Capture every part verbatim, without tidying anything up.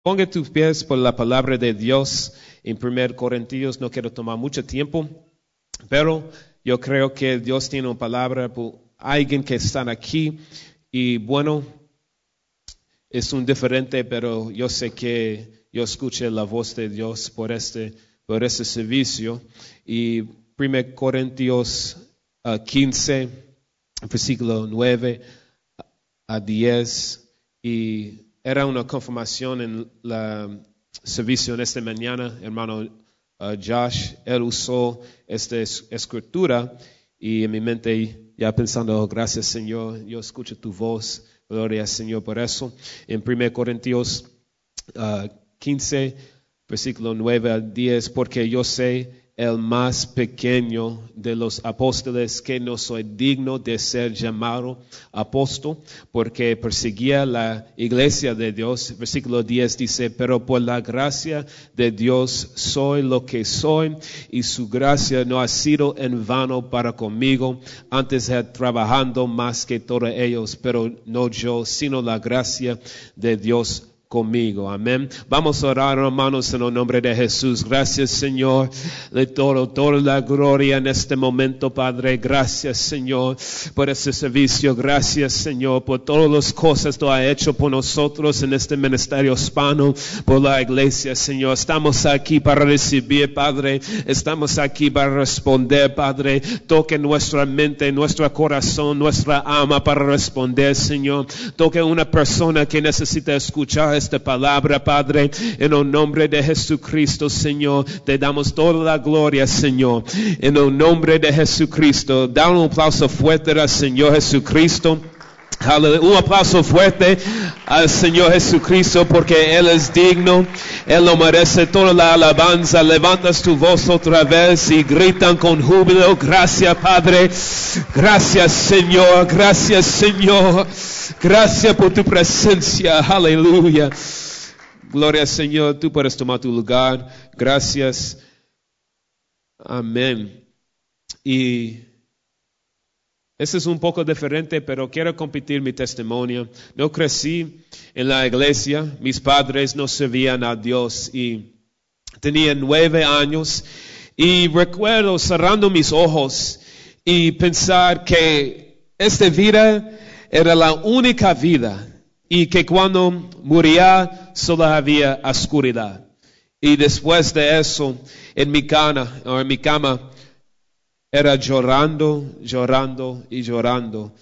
Ponga tus pies por la palabra de Dios en primer Corintios. No quiero tomar mucho tiempo, pero yo creo que Dios tiene una palabra por alguien que está aquí. Y bueno, es un diferente, pero yo sé que yo escuché la voz de Dios por este, por este servicio. Y primer Corintios uh, quince, versículo nueve a diez. Y era una confirmación en la servicio en esta mañana, hermano uh, Josh. Él usó esta es, escritura y en mi mente ya pensando, oh, gracias Señor, yo escucho tu voz, gloria al Señor por eso. En primer Corintios uh, quince, versículo nueve al diez, porque yo sé el más pequeño de los apóstoles que no soy digno de ser llamado apóstol, porque perseguía la iglesia de Dios. Versículo diez dice, pero por la gracia de Dios soy lo que soy, y su gracia no ha sido en vano para conmigo, antes he trabajando más que todos ellos, pero no yo, sino la gracia de Dios conmigo. Amén. Vamos a orar, hermanos, en el nombre de Jesús. Gracias, Señor, de todo, toda la gloria en este momento, Padre. Gracias, Señor, por este servicio. Gracias, Señor, por todas las cosas que tú has hecho por nosotros en este ministerio hispano, por la iglesia, Señor. Estamos aquí para recibir, Padre. Estamos aquí para responder, Padre. Toque nuestra mente, nuestro corazón, nuestra alma para responder, Señor. Toque una persona que necesita escuchar esta palabra, Padre, en el nombre de Jesucristo, Señor, te damos toda la gloria, Señor, en el nombre de Jesucristo. Da un aplauso fuerte al Señor Jesucristo. Aleluya. Un aplauso fuerte al Señor Jesucristo, porque Él es digno, Él lo merece toda la alabanza. Levantas tu voz otra vez y gritan con júbilo, gracias Padre, gracias Señor, gracias Señor, gracias por tu presencia, aleluya. Gloria al Señor, tú puedes tomar tu lugar, gracias, amén. Y este es un poco diferente, pero quiero compartir mi testimonio. No crecí en la iglesia, mis padres no servían a Dios y tenía nueve años. Y recuerdo cerrando mis ojos y pensar que esta vida era la única vida y que cuando moría solo había oscuridad. Y después de eso, en mi cama, o en mi cama, era llorando, llorando y llorando.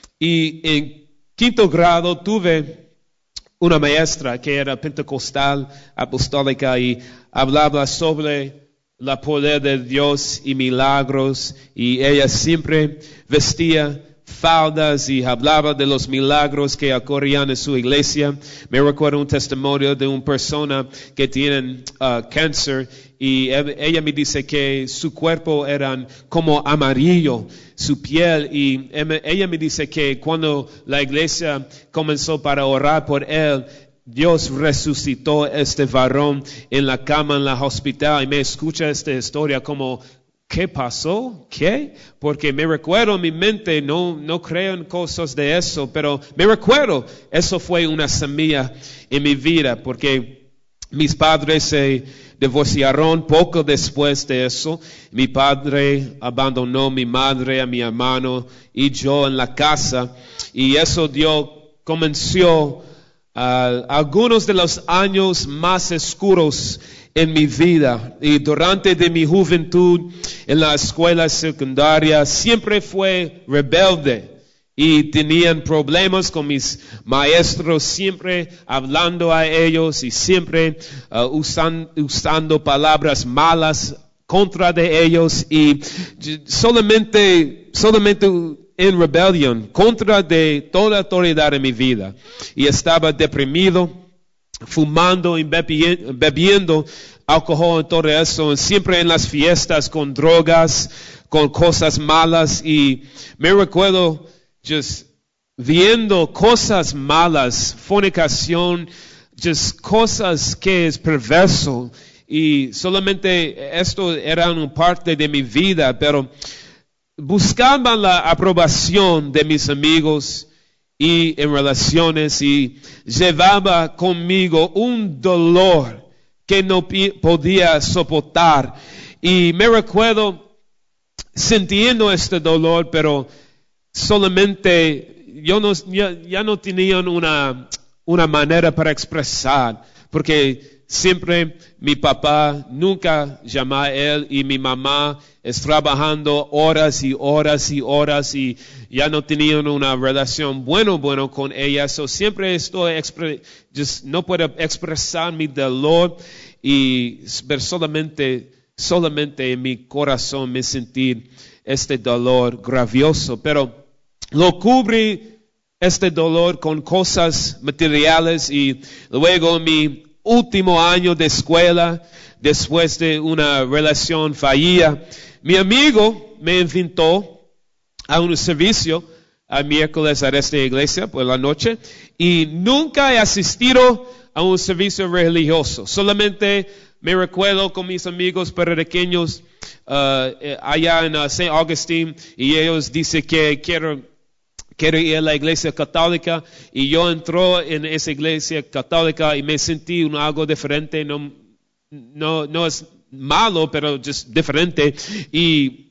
Y en quinto grado tuve una maestra que era pentecostal, apostólica, y hablaba sobre la poder de Dios y milagros. Y ella siempre vestía faldas y hablaba de los milagros que ocurrían en su iglesia. Me recuerdo un testimonio de una persona que tiene uh, cáncer y ella me dice que su cuerpo era como amarillo, su piel, y ella me dice que cuando la iglesia comenzó para orar por él, Dios resucitó a este varón en la cama en la hospital. Y me escucha esta historia como, ¿qué pasó? ¿Qué? Porque me recuerdo en mi mente, no, no creo en cosas de eso, pero me recuerdo, eso fue una semilla en mi vida, porque mis padres se divorciaron poco después de eso. Mi padre abandonó a mi madre, a mi hermano y yo en la casa, y eso dio, comenzó uh, algunos de los años más oscuros en mi vida. Y durante de mi juventud en la escuela secundaria siempre fue rebelde y tenían problemas con mis maestros, siempre hablando a ellos y siempre uh, usan, usando palabras malas contra de ellos, y solamente, solamente en rebelión contra de toda autoridad en mi vida. Y estaba deprimido, fumando y bebi- bebiendo alcohol y todo eso, siempre en las fiestas con drogas, con cosas malas. Y me recuerdo just viendo cosas malas, fornicación, just cosas que es perverso. Y solamente esto era una parte de mi vida, pero buscaba la aprobación de mis amigos y en relaciones y llevaba conmigo un dolor que no podía soportar. Y me recuerdo sintiendo este dolor, pero solamente yo no, ya, ya no tenía una, una manera para expresar, porque siempre mi papá nunca llamaba a él y mi mamá es trabajando horas y horas y horas y ya no tenían una relación bueno, bueno con ella. So siempre estoy, expre- just no puedo expresar mi dolor y ver solamente, solamente en mi corazón me sentir este dolor gravoso. Pero lo cubrí este dolor con cosas materiales y luego mi último año de escuela, después de una relación fallida, mi amigo me invitó a un servicio a miércoles a esta iglesia por la noche y nunca he asistido a un servicio religioso. Solamente me recuerdo con mis amigos puertorriqueños uh, allá en uh, Saint Augustine y ellos dicen que quiero Quiero ir a la iglesia católica y yo entró en esa iglesia católica y me sentí un algo diferente. No, no, no es malo, pero just diferente. Y,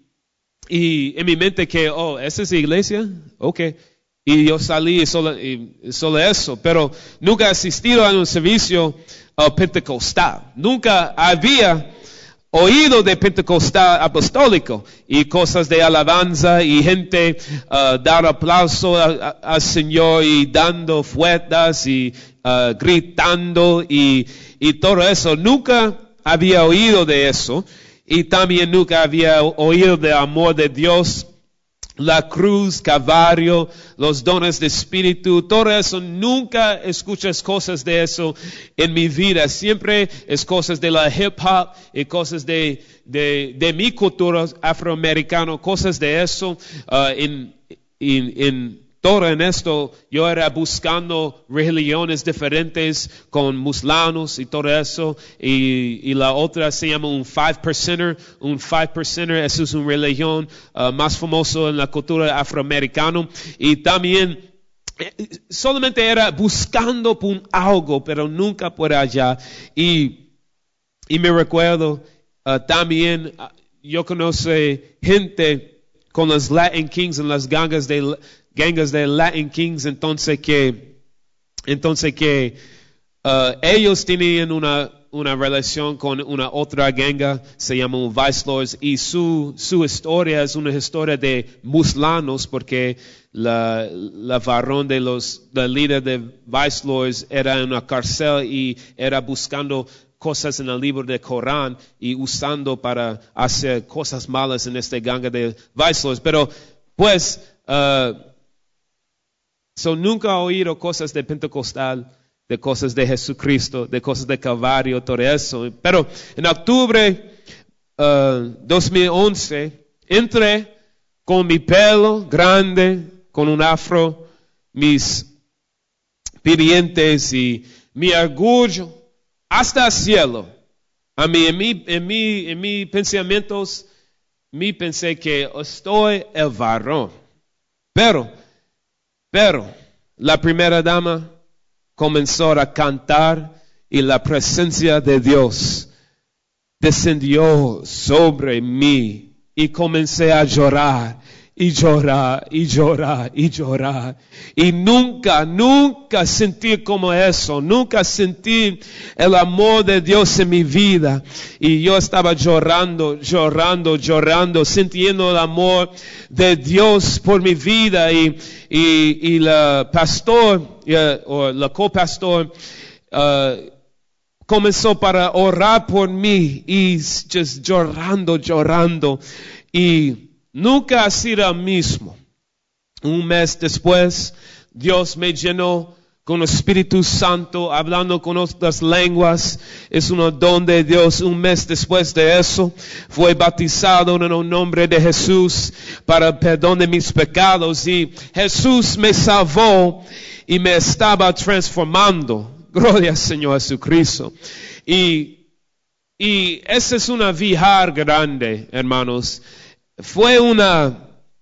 y en mi mente que, oh, ¿esa es la iglesia? Ok. Y yo salí y solo, y solo eso. Pero nunca he asistido a un servicio uh, pentecostal. Nunca había oído de pentecostal apostólico y cosas de alabanza y gente uh, dar aplauso al Señor y dando fuerzas y uh, gritando y, y todo eso. Nunca había oído de eso y también nunca había oído del amor de Dios, la cruz, Calvario, los dones de Espíritu, todo eso. Nunca escuchas cosas de eso en mi vida. Siempre es cosas de la hip hop y cosas de, de, de mi cultura afroamericana, cosas de eso. Uh, en, en, en todo en esto, yo era buscando religiones diferentes con musulmanos y todo eso. Y, y la otra se llama un five percenter. Un five percenter, eso es una religión uh, más famosa en la cultura afroamericana. Y también solamente era buscando por algo, pero nunca por allá. Y, y me recuerdo uh, también, uh, yo conozco gente con los Latin Kings en las gangas de gangas de Latin Kings, entonces que, entonces que uh, ellos tenían una, una relación con una otra ganga, se llama Vice Lords, y su, su historia es una historia de musulmanos, porque la, la varón de los, la líder de Vice Lords era en una cárcel y era buscando cosas en el libro del Corán y usando para hacer cosas malas en esta ganga de Vice Lords. Pero, pues, uh, So, nunca he oído cosas de Pentecostal, de cosas de Jesucristo, de cosas de Calvario, todo eso. Pero en octubre uh, dos mil once, entré con mi pelo grande, con un afro, mis pidientes y mi orgullo hasta el cielo. A mí, en mi, en mi, en mis pensamientos, me pensé que estoy el varón. Pero, Pero la primera dama comenzó a cantar y la presencia de Dios descendió sobre mí y comencé a llorar y llorar y llorar y llorar. Y nunca, nunca sentí como eso, nunca sentí el amor de Dios en mi vida. Y yo estaba llorando, llorando, llorando, sintiendo el amor de Dios por mi vida. Y, y, y la pastor, uh, o la copastor, uh, comenzó para orar por mí y just llorando, llorando. Y nunca ha sido el mismo. Un mes después, Dios me llenó con el Espíritu Santo, hablando con otras lenguas. Es un don de Dios. Un mes después de eso, fue bautizado en el nombre de Jesús para el perdón de mis pecados. Y Jesús me salvó y me estaba transformando. Gloria al Señor Jesucristo. Y, y esa es una viajar grande, hermanos. Fue una,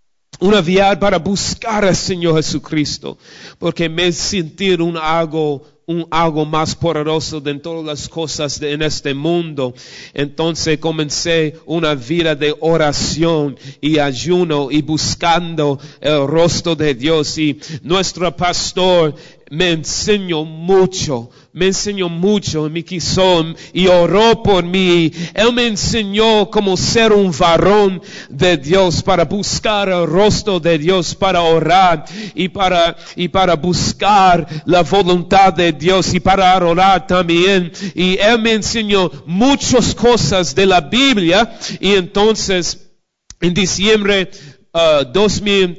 una vía para buscar al Señor Jesucristo, porque me sentir un algo, un algo más poderoso de todas las cosas de, en este mundo. Entonces comencé una vida de oración y ayuno y buscando el rostro de Dios. Y nuestro pastor me enseñó mucho, me enseñó mucho en mi corazón y oró por mí. Él me enseñó cómo ser un varón de Dios, para buscar el rostro de Dios, para orar y para, y para buscar la voluntad de Dios y para orar también. Y Él me enseñó muchas cosas de la Biblia. Y entonces, en diciembre uh, dos mil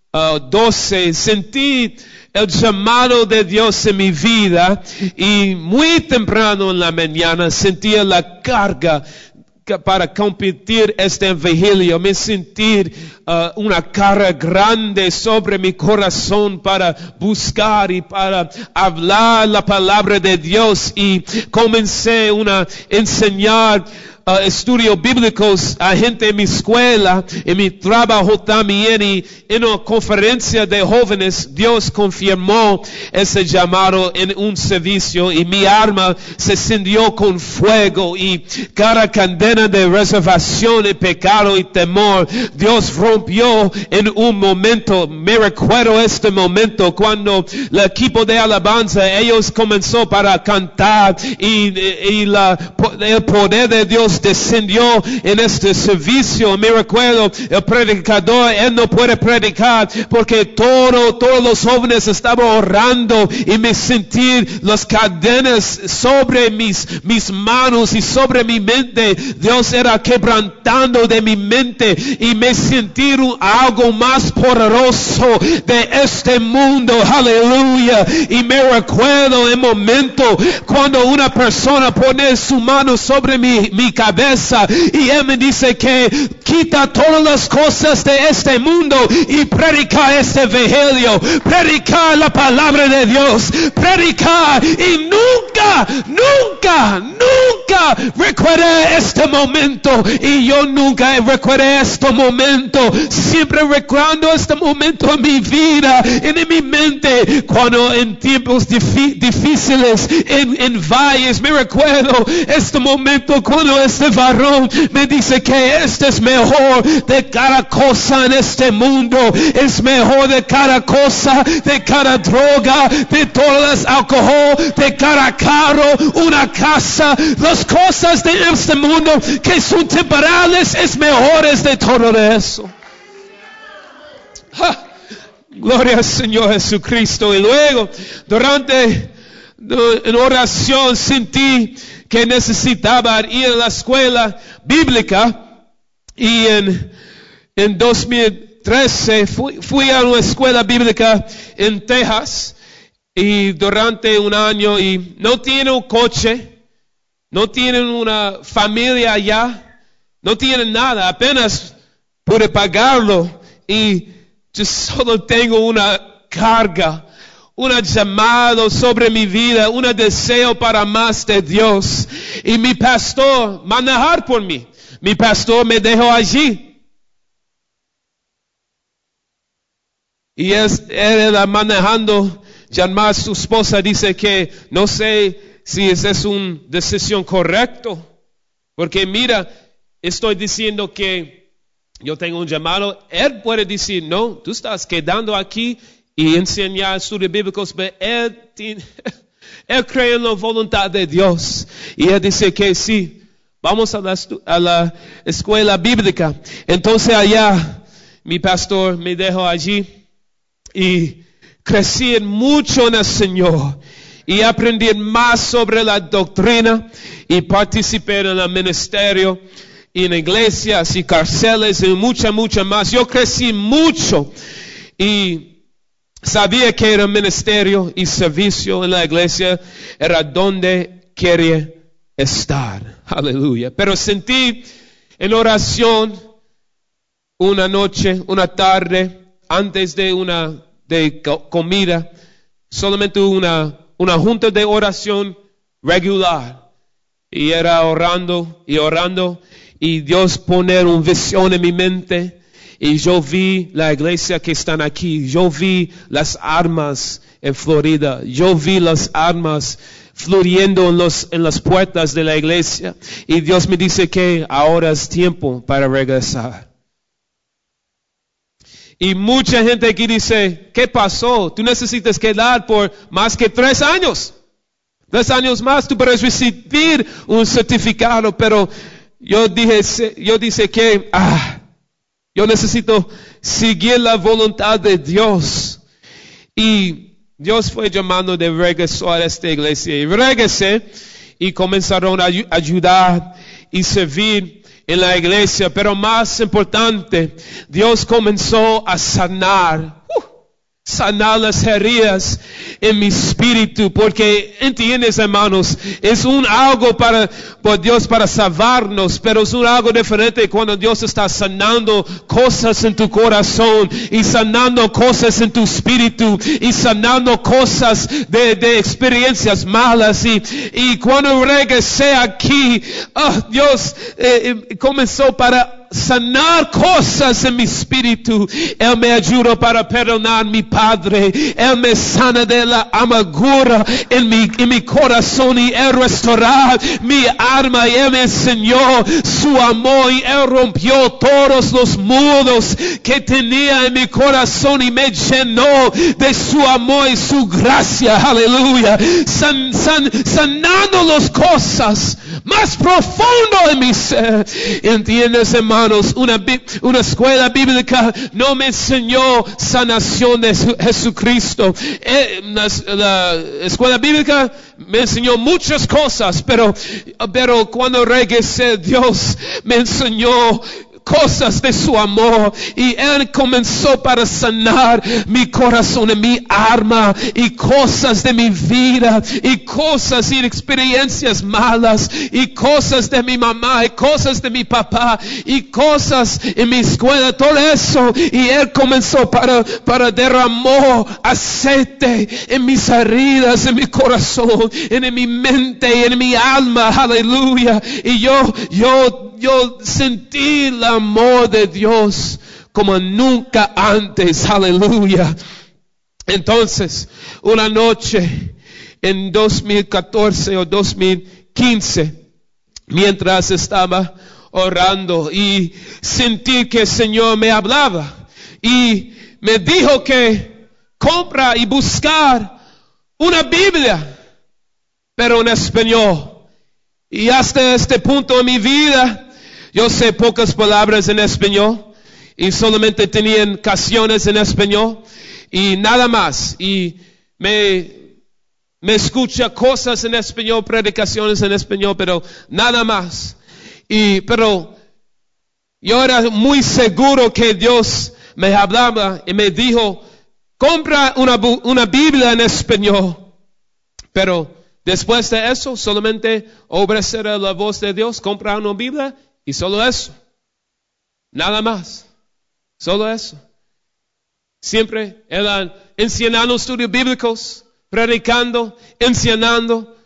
doce, sentí el llamado de Dios en mi vida, y muy temprano en la mañana sentía la carga para compartir este evangelio. Me sentí uh, una carga grande sobre mi corazón para buscar y para hablar la palabra de Dios, y comencé una enseñar Uh, estudios bíblicos a gente en mi escuela, en mi trabajo también, y en una conferencia de jóvenes Dios confirmó ese llamado en un servicio, y mi alma se encendió con fuego, y cada cadena de reservación y pecado y temor Dios rompió en un momento. Me recuerdo este momento cuando el equipo de alabanza, ellos comenzó para cantar, y, y la, el poder de Dios descendió en este servicio. Me recuerdo, el predicador, él no puede predicar porque todo, todos los jóvenes estaban orando, y me sentí las cadenas sobre mis, mis manos y sobre mi mente. Dios era quebrantando de mi mente, y me sentí algo más poderoso de este mundo. Aleluya. Y me recuerdo el momento cuando una persona pone su mano sobre mi, mi cabeza, y Él me dice que quita todas las cosas de este mundo y predica este evangelio, predicar la palabra de Dios, predicar. Y nunca, nunca, nunca recuerdo este momento, y yo nunca recuerdo este momento. Siempre recuerdo este momento en mi vida, en mi mente, cuando en tiempos difíciles, en, en valles, me recuerdo este momento cuando este varón me dice que este es mejor de cada cosa en este mundo, es mejor de cada cosa, de cada droga, de todas las alcohol, de cada carro, una casa, las cosas de este mundo que son temporales, es mejores de todo eso. ¡Ja! Gloria al Señor Jesucristo. Y luego, durante en oración, sentí que necesitaba ir a la escuela bíblica, y en, en dos mil trece fui, fui a una escuela bíblica en Texas, y durante un año, y no tienen un coche, no tienen una familia allá, no tienen nada, apenas pude pagarlo, y yo solo tengo una carga, un llamado sobre mi vida, un deseo para más de Dios. Y mi pastor manejar por mí. Mi pastor me dejó allí. Y él, él era manejando, llamar a su esposa, dice que no sé si esa es una decisión correcta. Porque mira, estoy diciendo que yo tengo un llamado. Él puede decir, no, tú estás quedando aquí y enseñar estudios bíblicos, pero él, tiene, él cree en la voluntad de Dios. Y él dice que sí, vamos a la, a la escuela bíblica. Entonces allá, mi pastor me dejó allí, y crecí mucho en el Señor, y aprendí más sobre la doctrina, y participé en el ministerio, y en iglesias y cárceles, y mucha, mucha más. Yo crecí mucho, y sabía que era ministerio y servicio en la iglesia era donde quería estar. Aleluya. Pero sentí en oración una noche, una tarde, antes de una de comida, solamente una, una junta de oración regular. Y era orando y orando, y Dios poner una visión en mi mente. y yo vi la iglesia que están aquí, yo vi las armas en Florida, yo vi las armas fluyendo en, los, en las puertas de la iglesia, y Dios me dice que ahora es tiempo para regresar. Y mucha gente aquí dice, ¿qué pasó? Tú necesitas quedar por más que tres años. Tres años más tú puedes recibir un certificado, pero yo dije, yo dije que ah, yo necesito seguir la voluntad de Dios. Y Dios fue llamando de regresar a esta iglesia. Y regresé y comenzaron a ayudar y servir en la iglesia. Pero más importante, Dios comenzó a sanar. Uh, sanar las heridas en mi espíritu, porque entiendes, hermanos, es un algo para por Dios para salvarnos, pero es un algo diferente cuando Dios está sanando cosas en tu corazón y sanando cosas en tu espíritu y sanando cosas de, de experiencias malas. Y, y cuando regresé aquí, oh, Dios eh, comenzó para sanar cosas en mi espíritu. Él me ayudó para perdonar a mi padre. Él me sana de la amargura en mi, en mi corazón, y Él restaurar mi alma, y Él me enseñó su amor, y Él rompió todos los muros que tenía en mi corazón y me llenó de su amor y su gracia. Aleluya. San, san, sanando las cosas más profundo en mi ser. ¿Entiendes, hermanos? Una, una escuela bíblica no me enseñó sanación de Jesucristo. Eh, la, la escuela bíblica me enseñó muchas cosas, pero, pero cuando regresé, Dios me enseñó cosas de su amor, y Él comenzó para sanar mi corazón y mi alma, y cosas de mi vida, y cosas y experiencias malas, y cosas de mi mamá, y cosas de mi papá, y cosas en mi escuela, todo eso. Y Él comenzó para, para derramó aceite en mis heridas, en mi corazón, en mi mente y en mi alma. Aleluya. Y yo, yo, yo sentí el amor de Dios como nunca antes. Aleluya. Entonces, una noche en dos mil catorce o dos mil quince, mientras estaba orando, y sentí que el Señor me hablaba y me dijo que compra y buscar una Biblia, pero en español. Y hasta este punto en mi vida, yo sé pocas palabras en español, y solamente tenía canciones en español y nada más. Y me, me escucha cosas en español, predicaciones en español, pero nada más. Y, pero yo era muy seguro que Dios me hablaba y me dijo, compra una, una Biblia en español. Pero después de eso, solamente obedecer a la voz de Dios, compra una Biblia. Y solo eso. Nada más. Solo eso. Siempre eran enseñando estudios bíblicos, predicando, enseñando,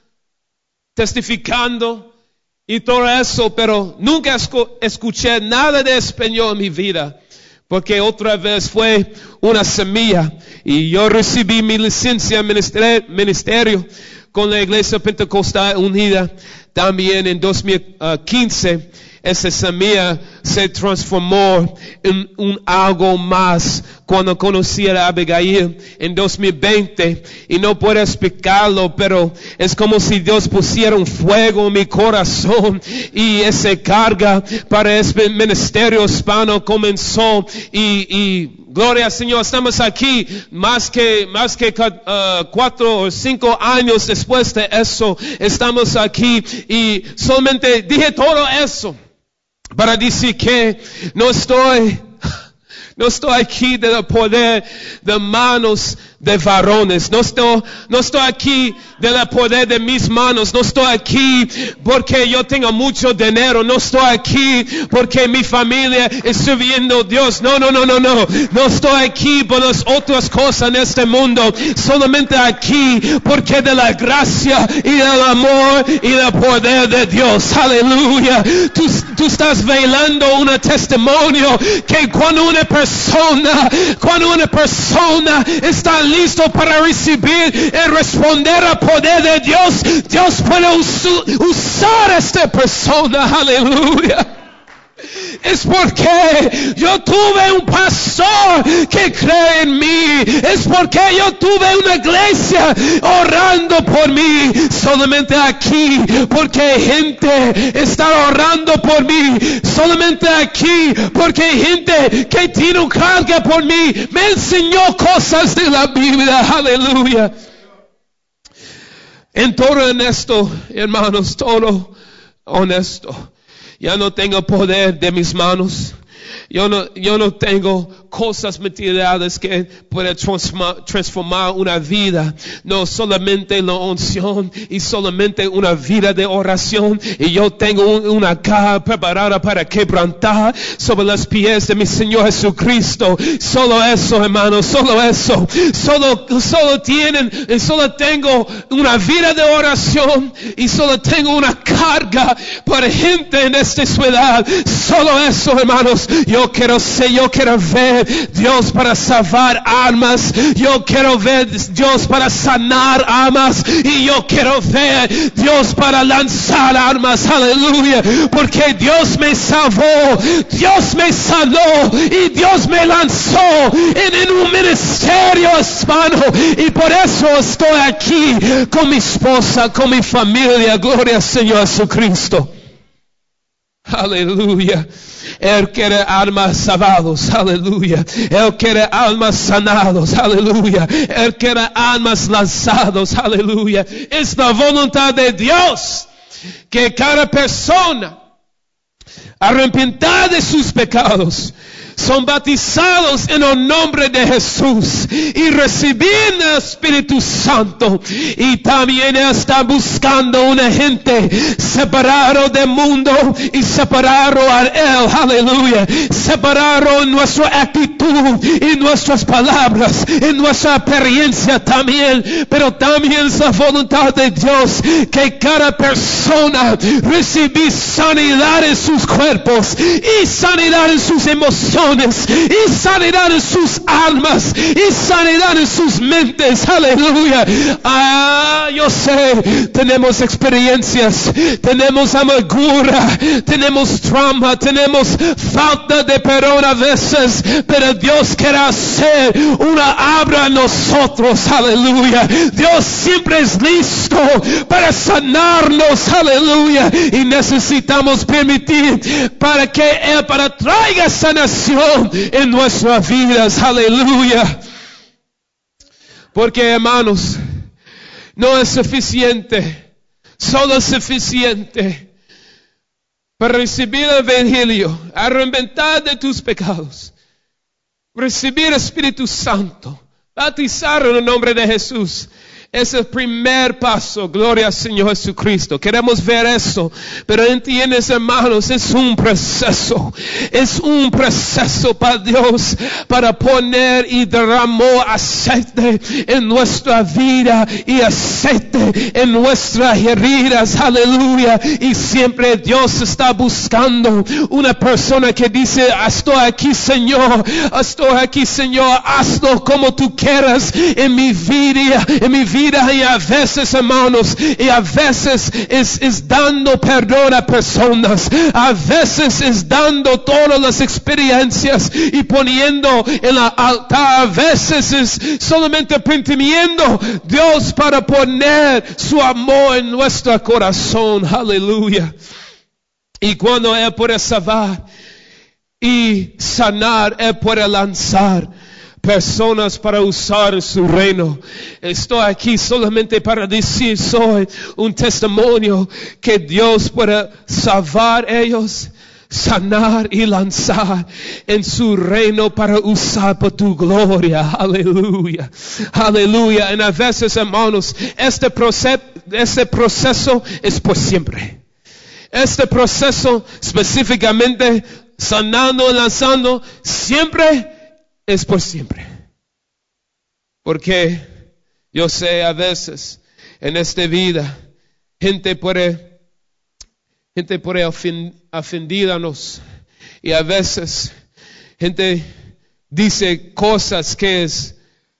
testificando y todo eso, pero nunca escuché nada de español en mi vida, porque otra vez fue una semilla, y yo recibí mi licencia en ministerio con la Iglesia Pentecostal Unida también en dos mil quince. Esa semilla se transformó en un algo más cuando conocí a Abigail en dos mil veinte, y no puedo explicarlo, pero es como si Dios pusiera un fuego en mi corazón, y esa carga para este ministerio hispano comenzó, y, y gloria al Señor, estamos aquí más que, más que uh, cuatro o cinco años después de eso, estamos aquí, y solamente dije todo eso para decir que no estoy, no estoy aquí de poder de manos de varones. No estoy, no estoy aquí del poder de mis manos. No estoy aquí porque yo tengo mucho dinero. No estoy aquí porque mi familia es sirviendo a Dios. No, no, no, no, no. No estoy aquí por las otras cosas en este mundo. Solamente aquí porque de la gracia y del amor y del poder de Dios. Aleluya. Tú, tú estás velando un testimonio que cuando una persona, cuando una persona está listo para recibir y responder al poder de Dios, Dios puede us usar a esta persona. Aleluya. Es porque yo tuve un pastor que cree en mí. Es porque yo tuve una iglesia orando por mí. Solamente aquí, porque gente está orando por mí. Solamente aquí, porque hay gente que tiene un carga por mí. Me enseñó cosas de la Biblia. Aleluya. En todo honesto, hermanos, todo honesto. Ya no tengo poder de mis manos. Yo no, yo no tengo cosas materiales que puedan transformar, transformar una vida. No, solamente la unción y solamente una vida de oración. Y yo tengo un, una caja preparada para quebrantar sobre los pies de mi Señor Jesucristo. Solo eso, hermanos, solo eso. Solo, solo tienen, solo tengo una vida de oración y solo tengo una carga para gente en esta ciudad. Solo eso, hermanos. Yo quiero ser, yo quiero ver Dios para salvar almas. Yo quiero ver Dios para sanar almas. Y yo quiero ver Dios para lanzar almas. Aleluya. Porque Dios me salvó. Dios me sanó. Y Dios me lanzó en, en un ministerio hispano. Y por eso estoy aquí con mi esposa, con mi familia. Gloria al Señor Jesucristo. Aleluya. Él quiere almas salvados, aleluya. Él quiere almas sanados, aleluya. Él quiere almas lanzados, aleluya. Es la voluntad de Dios que cada persona arrepentada de sus pecados son bautizados en el nombre de Jesús y reciben el Espíritu Santo. Y también está buscando una gente separado del mundo y separado a Él. Aleluya. Separado en nuestra actitud, en nuestras palabras, en nuestra apariencia también. Pero también es la voluntad de Dios que cada persona reciba sanidad en sus cuerpos y sanidad en sus emociones. Y sanidad en sus almas y sanidad en sus mentes. Aleluya. Ah, yo sé, tenemos experiencias, tenemos amargura, tenemos trauma, tenemos falta de perdón a veces, pero Dios quiere hacer una obra en nosotros. Aleluya. Dios siempre es listo para sanarnos. Aleluya. Y necesitamos permitir para que Él para traiga sanación en nuestras vidas. Aleluya. Porque, hermanos, no es suficiente, solo es suficiente para recibir el Evangelio, arrepentar de tus pecados, recibir el Espíritu Santo, bautizar en el nombre de Jesús. Es el primer paso. Gloria al Señor Jesucristo. Queremos ver eso. Pero entiendes, hermanos, es un proceso. Es un proceso para Dios. Para poner y derramar aceite en nuestra vida. Y aceite en nuestras heridas. Aleluya. Y siempre Dios está buscando una persona que dice, estoy aquí, Señor. Estoy aquí, Señor. Hazlo como tú quieras en mi vida. En mi vida. Y a veces, hermanos, y a veces es, es dando perdón a personas, a veces es dando todas las experiencias y poniendo en el altar, a veces es solamente permitiendo Dios para poner su amor en nuestro corazón. Aleluya. Y cuando Él puede salvar y sanar, Él puede lanzar personas para usar su reino. Estoy aquí solamente para decir, soy un testimonio que Dios puede salvar ellos, sanar y lanzar en su reino para usar por tu gloria. Aleluya. Aleluya. Y a veces, hermanos, este proceso, este proceso es por siempre. Este proceso específicamente sanando y lanzando siempre es por siempre. Porque yo sé a veces en esta vida gente puede, gente puede ofendernos y a veces gente dice cosas que es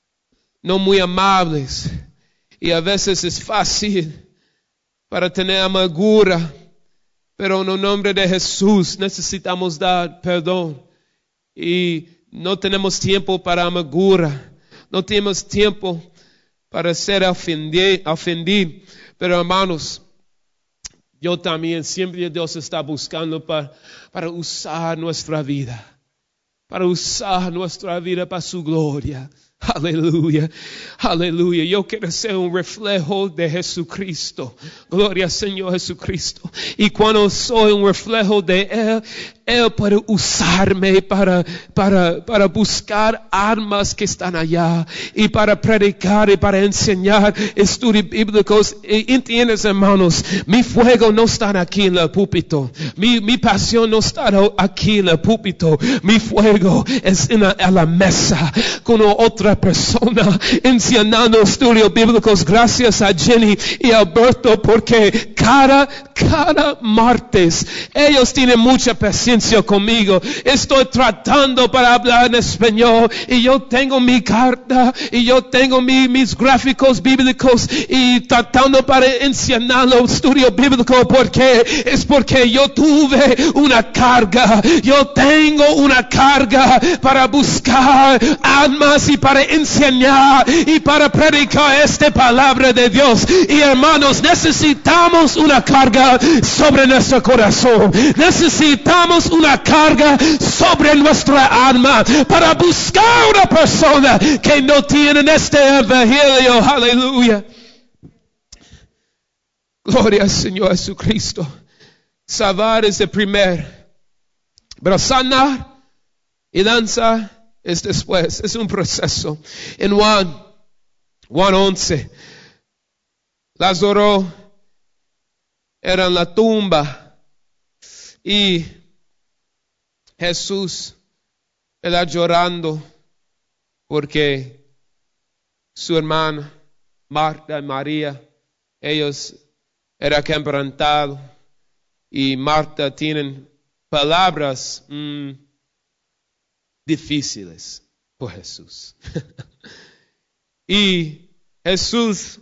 no muy amables y a veces es fácil para tener amargura, pero en el nombre de Jesús necesitamos dar perdón y no tenemos tiempo para amargura, no tenemos tiempo para ser ofendido, pero hermanos, yo también, siempre Dios está buscando para, para usar nuestra vida, para usar nuestra vida para su gloria. Aleluya, aleluya. Yo quiero ser un reflejo de Jesucristo. Gloria al Señor Jesucristo. Y cuando soy un reflejo de Él, Él puede usarme para, para, para buscar almas que están allá y para predicar y para enseñar estudios bíblicos. Y entiendes, hermanos, mi fuego no está aquí en el púlpito. Mi, mi pasión no está aquí en el púlpito. Mi fuego es en la, en la mesa con otra persona enseñando estudios bíblicos. Gracias a Jenny y Alberto porque cada, cada martes ellos tienen mucha paciencia conmigo. Estoy tratando para hablar en español y yo tengo mi carta y yo tengo mi, mis gráficos bíblicos y tratando para enseñar los estudios bíblicos porque es porque yo tuve una carga. Yo tengo una carga para buscar almas y para enseñar y para predicar esta palabra de Dios. Y hermanos, necesitamos una carga sobre nuestro corazón. Necesitamos una carga sobre nuestra alma para buscar una persona que no tiene este evangelio. Aleluya. Gloria al Señor Jesucristo. Salvar es el primer, pero sanar y lanzar es después. Es un proceso. En Juan, Juan once, Lázaro era en la tumba y Jesús era llorando porque su hermana Marta y María, ellos eran quebrantados y Marta tienen palabras mmm, difíciles por Jesús. Y Jesús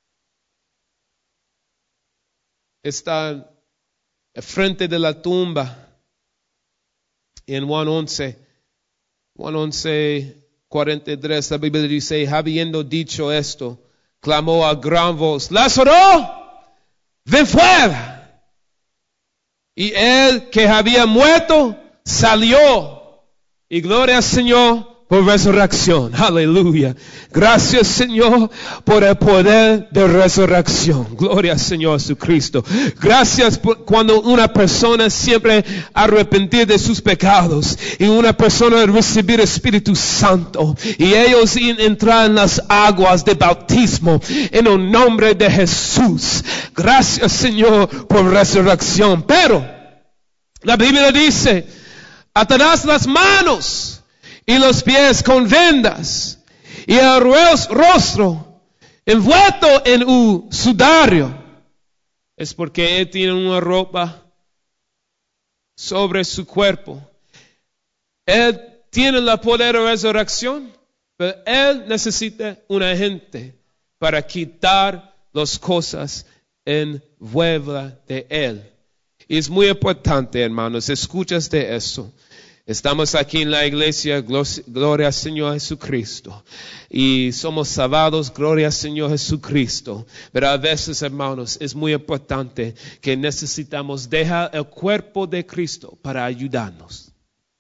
está frente de la tumba. En Juan once, Juan once, cuarenta y tres, la Biblia dice, habiendo dicho esto, clamó a gran voz, Lázaro, ven fuera. Y él que había muerto salió. Y gloria al Señor por resurrección. Aleluya. Gracias, Señor, por el poder de resurrección. Gloria al Señor Jesucristo. Gracias por cuando una persona siempre arrepentir de sus pecados y una persona recibir el Espíritu Santo y ellos entrar en las aguas de bautismo en el nombre de Jesús. Gracias, Señor, por resurrección. Pero la Biblia dice, atarás las manos y los pies con vendas y el rostro envuelto en un sudario. Es porque él tiene una ropa sobre su cuerpo. Él tiene la poder de resurrección, pero él necesita una gente para quitar las cosas envueltas de él. Y es muy importante, hermanos, escuchas de eso. Estamos aquí en la iglesia, gloria al Señor Jesucristo. Y somos salvados, gloria al Señor Jesucristo. Pero a veces, hermanos, es muy importante que necesitamos dejar el cuerpo de Cristo para ayudarnos.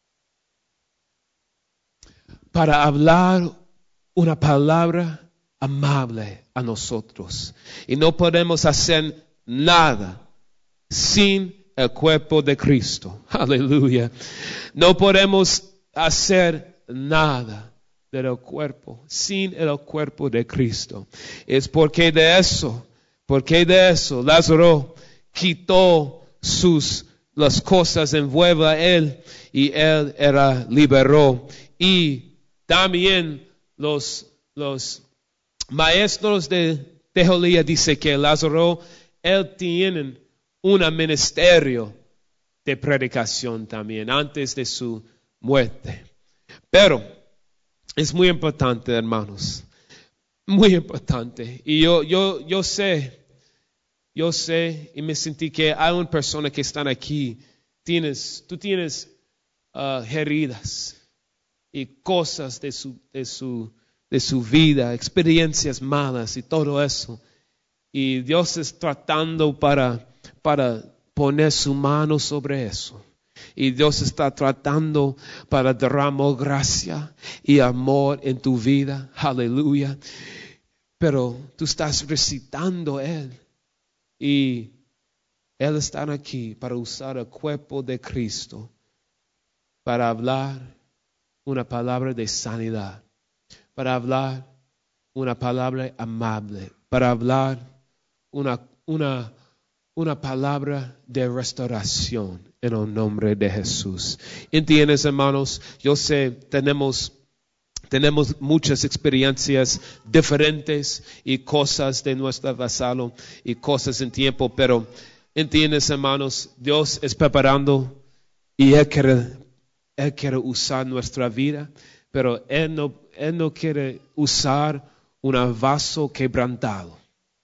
Para hablar una palabra amable a nosotros. Y no podemos hacer nada sin el cuerpo de Cristo. Aleluya. No podemos hacer nada del cuerpo sin el cuerpo de Cristo. Es porque de eso, porque de eso Lázaro quitó sus las cosas envuelve a él y él era liberó. Y también los, los maestros de teología dicen que Lázaro, él tiene un ministerio de predicación también antes de su muerte. Pero es muy importante, hermanos, muy importante. Y yo, yo, yo sé, yo sé y me sentí que hay una persona que están aquí, tienes, tú tienes uh, heridas y cosas de su, de su, de su vida, experiencias malas y todo eso. Y Dios es tratando para, para poner su mano sobre eso. Y Dios está tratando para derramar gracia y amor en tu vida. Aleluya. Pero tú estás recitando Él. Y Él está aquí para usar el cuerpo de Cristo. Para hablar una palabra de sanidad. Para hablar una palabra amable. Para hablar una, una, una palabra de restauración. En el nombre de Jesús. ¿Entiendes, hermanos? Yo sé, tenemos, tenemos muchas experiencias diferentes y cosas de nuestro pasado y cosas en tiempo, pero ¿entiendes, hermanos? Dios es preparando y Él quiere, Él quiere usar nuestra vida, pero Él no, Él no quiere usar un vaso quebrantado.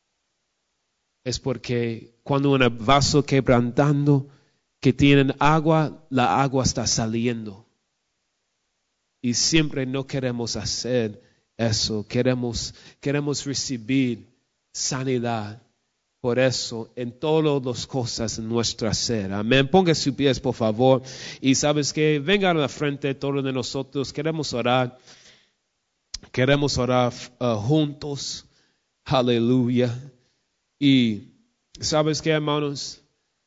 Es porque cuando un vaso quebrantando que tienen agua, la agua está saliendo. Y siempre no queremos hacer eso. Queremos, queremos recibir sanidad. Por eso, en todas las cosas en nuestra ser. Amén. Ponga sus pies, por favor. Y sabes que vengan a la frente todos de nosotros. Queremos orar. Queremos orar uh, juntos. Aleluya. Y sabes que, hermanos,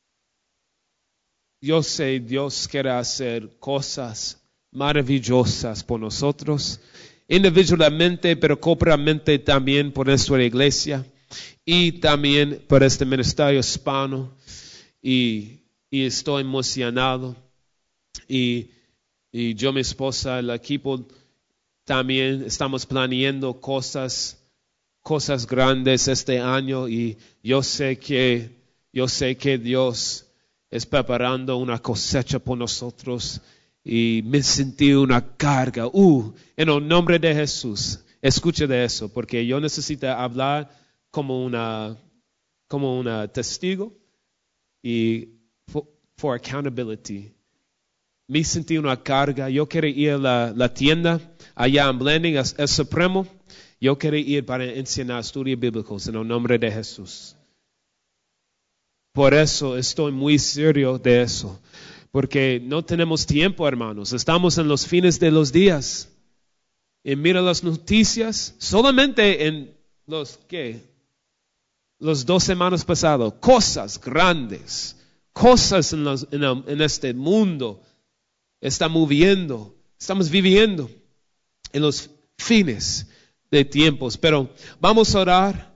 yo sé, Dios quiere hacer cosas maravillosas por nosotros, individualmente, pero corporatamente también por nuestra iglesia y también por este ministerio hispano. Y, y estoy emocionado. Y, y yo, mi esposa, el equipo también estamos planeando cosas, cosas grandes este año. Y yo sé que, yo sé que Dios es preparando una cosecha por nosotros y me sentí una carga. Uh, en el nombre de Jesús, escuche de eso, porque yo necesito hablar como una, como una testigo y for, for accountability. Me sentí una carga. Yo quería ir a la, la tienda allá en Blending, el, el Supremo. Yo quería ir para enseñar estudios bíblicos en el nombre de Jesús. Por eso estoy muy serio de eso. Porque no tenemos tiempo, hermanos. Estamos en los fines de los días. Y mira las noticias. Solamente en los, ¿qué? Los dos semanas pasadas. Cosas grandes. Cosas en, los, en, el, en este mundo. Está moviendo. Estamos viviendo en los fines de tiempos. Pero vamos a orar.